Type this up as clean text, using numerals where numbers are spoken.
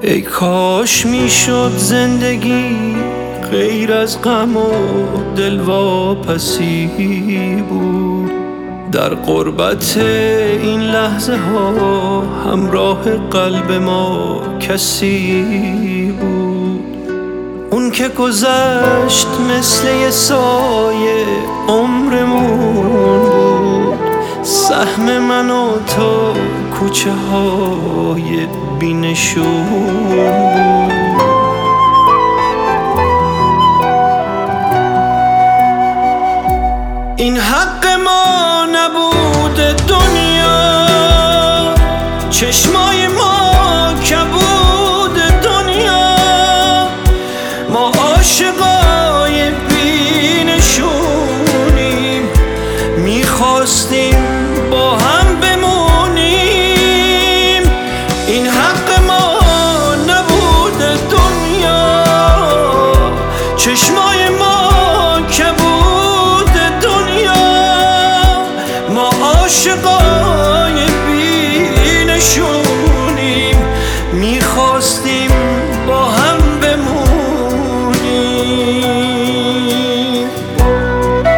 ای کاش میشد زندگی غیر از غم و دلواپسی بود. در غربت این لحظه ها همراه قلب ما کسی بود. اون که گذشت مثل یه سایه عمرمون بود. سهم من و تو کوچه های بی‌نشون بود. این حق ما نبود دنیا، چشم